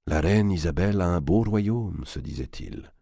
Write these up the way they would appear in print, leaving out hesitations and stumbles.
La reine Isabelle a un beau royaume, se disait-il.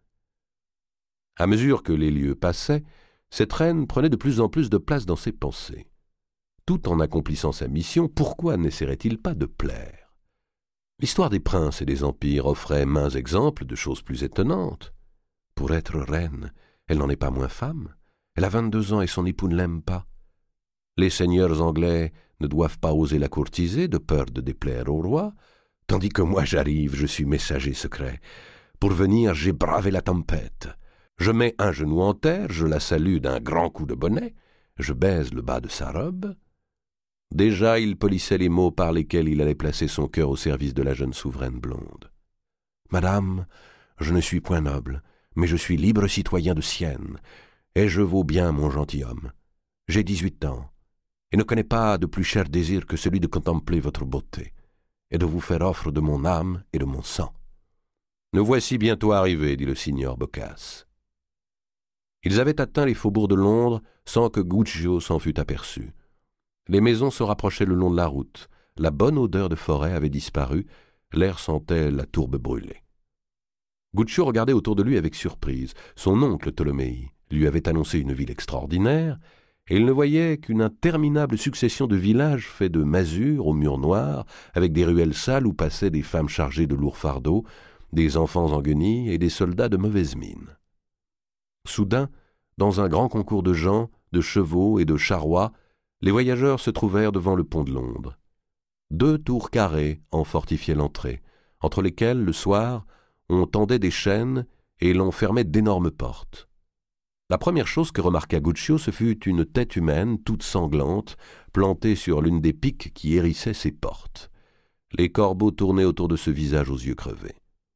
À mesure que les lieues passaient, cette reine prenait de plus en plus de place dans ses pensées. Tout en accomplissant sa mission, pourquoi n'essaierait-il pas de plaire? L'histoire des princes et des empires offrait maints exemples de choses plus étonnantes. Pour être reine, elle n'en est pas moins femme. Elle a 22 ans et son époux ne l'aime pas. Les seigneurs anglais ne doivent pas oser la courtiser de peur de déplaire au roi, tandis que moi j'arrive, je suis messager secret. Pour venir, j'ai bravé la tempête. Je mets un genou en terre, je la salue d'un grand coup de bonnet, je baise le bas de sa robe. Déjà, il polissait les mots par lesquels il allait placer son cœur au service de la jeune souveraine blonde. « Madame, je ne suis point noble, mais je suis libre citoyen de Sienne, et je vaux bien mon gentilhomme. J'ai 18 ans, et ne connais pas de plus cher désir que celui de contempler votre beauté, et de vous faire offre de mon âme et de mon sang. » « Nous voici bientôt arrivés, dit le signor Boccace. Ils avaient atteint les faubourgs de Londres sans que Guccio s'en fût aperçu. Les maisons se rapprochaient le long de la route, la bonne odeur de forêt avait disparu, l'air sentait la tourbe brûlée. Guccio regardait autour de lui avec surprise. Son oncle Toloméi lui avait annoncé une ville extraordinaire, et il ne voyait qu'une interminable succession de villages faits de masures aux murs noirs, avec des ruelles sales où passaient des femmes chargées de lourds fardeaux, des enfants en guenilles et des soldats de mauvaise mine. Soudain, dans un grand concours de gens, de chevaux et de charrois, les voyageurs se trouvèrent devant le pont de Londres. 2 tours carrées en fortifiaient l'entrée, entre lesquelles, le soir, on tendait des chaînes et l'on fermait d'énormes portes. La première chose que remarqua Guccio, ce fut une tête humaine, toute sanglante, plantée sur l'une des piques qui hérissaient ces portes. Les corbeaux tournaient autour de ce visage aux yeux crevés.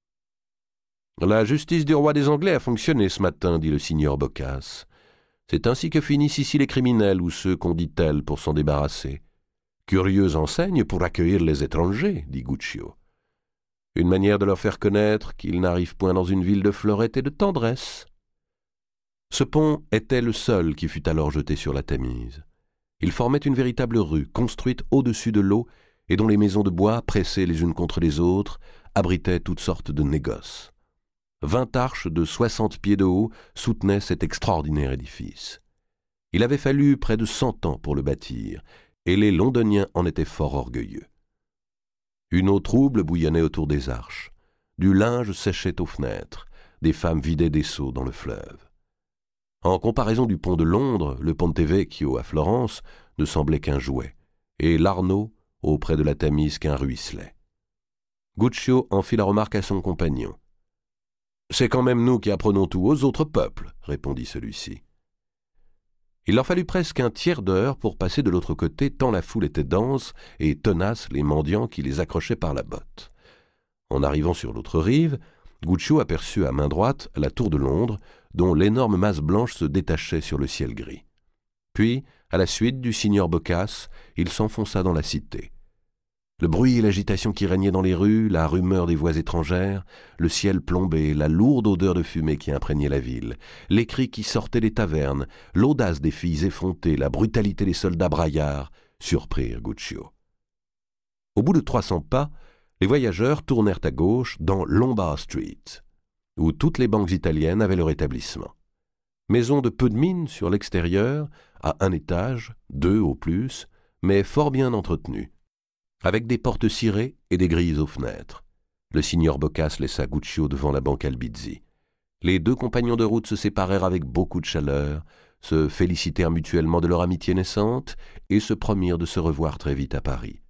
« La justice du roi des Anglais a fonctionné ce matin, dit le signor Boccace. C'est ainsi que finissent ici les criminels ou ceux qu'on dit tels pour s'en débarrasser. Curieuse enseigne pour accueillir les étrangers, dit Guccio. Une manière de leur faire connaître qu'ils n'arrivent point dans une ville de fleurette et de tendresse. » Ce pont était le seul qui fut alors jeté sur la Tamise. Il formait une véritable rue, construite au-dessus de l'eau et dont les maisons de bois, pressées les unes contre les autres, abritaient toutes sortes de négoces. 20 arches de 60 pieds de haut soutenaient cet extraordinaire édifice. Il avait fallu près de 100 ans pour le bâtir, et les Londoniens en étaient fort orgueilleux. Une eau trouble bouillonnait autour des arches. Du linge séchait aux fenêtres. Des femmes vidaient des seaux dans le fleuve. En comparaison du pont de Londres, le Ponte Vecchio à Florence ne semblait qu'un jouet, et l'Arno, auprès de la Tamise, qu'un ruisselet. Guccio en fit la remarque à son compagnon. « C'est quand même nous qui apprenons tout aux autres peuples, » répondit celui-ci. Il leur fallut presque un tiers d'heure pour passer de l'autre côté, tant la foule était dense et tenace les mendiants qui les accrochaient par la botte. En arrivant sur l'autre rive, Guccio aperçut à main droite la tour de Londres, dont l'énorme masse blanche se détachait sur le ciel gris. Puis, à la suite du signor Boccace, il s'enfonça dans la cité. Le bruit et l'agitation qui régnaient dans les rues, la rumeur des voix étrangères, le ciel plombé, la lourde odeur de fumée qui imprégnait la ville, les cris qui sortaient des tavernes, l'audace des filles effrontées, la brutalité des soldats braillards, surprirent Guccio. Au bout de 300 pas, les voyageurs tournèrent à gauche dans Lombard Street, où toutes les banques italiennes avaient leur établissement. Maison de peu de mine sur l'extérieur, à 1 étage, 2 au plus, mais fort bien entretenue, avec des portes cirées et des grilles aux fenêtres. Le signor Boccace laissa Guccio devant la banque Albizzi. Les 2 compagnons de route se séparèrent avec beaucoup de chaleur, se félicitèrent mutuellement de leur amitié naissante et se promirent de se revoir très vite à Paris.